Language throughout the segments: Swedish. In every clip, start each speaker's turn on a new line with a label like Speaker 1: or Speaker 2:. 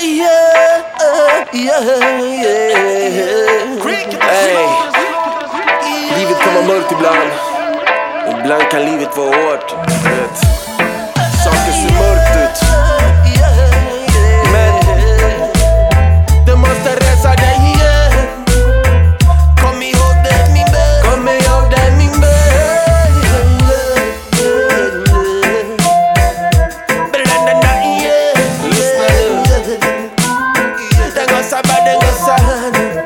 Speaker 1: Hey. Livet kan vara mörkt ibland. Ibland kan livet vara hårt. Saker ser mörkt ut. Men du måste resa dig igen. Kom ihåg det min vän. Kom ihåg det min vän. Lyssna nu. Den går sabba, den går sann.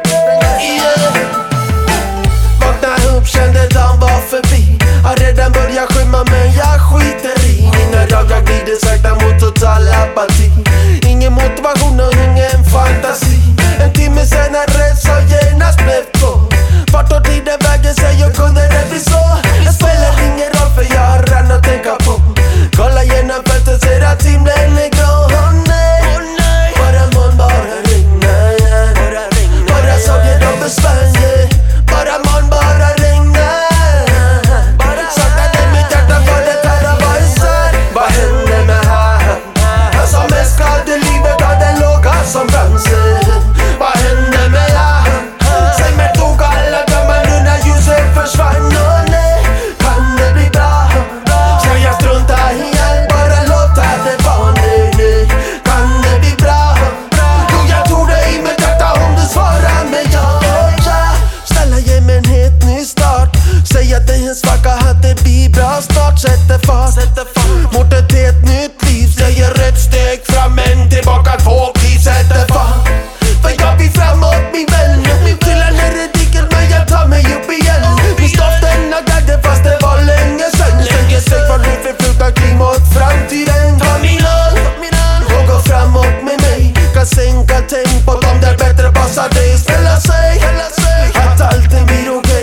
Speaker 1: Vakna upp, kände dagen var förbi. Har redan börjat skymma men jag skiter i. Mina dagar glider sakta mot total apati. Ingen motivation och ingen fantasi. En timme senare så genast blev två. Vart tar tiden vägen sig och kunde det bli så? Det spelar ingen roll för jag har redan att tänka på. Kolla genom fältet ser att himlen är grå. Oh nej, bara moln, bara regn. Bara sorger och besvär. Bara moln, bara regn. Sakta mitt hjärta för det här har varit sant. Vad händer med här? Jag som är skadad i livet har den låga som danser. Vad händer med här? Säg mig tog alla drömmar nu när ljuset försvann. Åh nej, kan det bli bra? Ska jag strunta i allt, bara låta det vara? Nej, kan det bli bra? Jo, jag tror det i mitt hjärta om du svarar mig ja. Snälla ge mig en helt ny start. Säg att det är en svacka, att det blir bra snart. Sätter fart mot ett helt nytt liv. Säger ett steg fram, men tillbaka två kliv. Sätter fart, för jag vill framåt min vän. Trillar ner i diket men jag tar mig upp igen. Min stoften har gaggat fast det var länge sen. Sträcker sig från mitt förflutna, kliv mot framtiden. Ta min hand och gå framåt med mig. Kan sänka tempot om det bättre passar dig. Ställa sig att allting blir okej.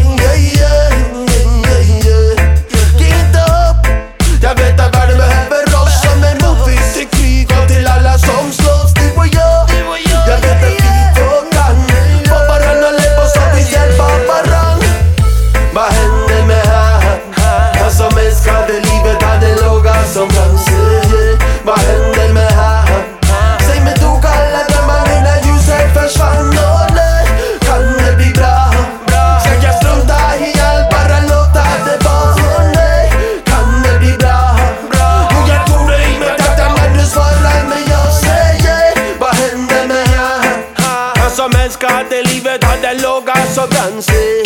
Speaker 1: Ge inte upp, jag vet att världen behöver oss. Som en motvikt till krig och till alla som slåss. Du och jag vet att vi två kan få varann och läpp oss och vi hjälper varann. Vad händer med här? Han som älskade livet hade låga som cancer. Vad händer med här? Säg mig tog alla drömmar nu när ljuset försvann. Åh nej, kan det bli bra? Ska jag strunta i allt, bara låta det vara? Åh nej, kan det bli bra? Jo, jag tror det i mitt hjärta men du svarar mig jag säger. Vad händer med här? Han som älskade livet hade låga som cancer.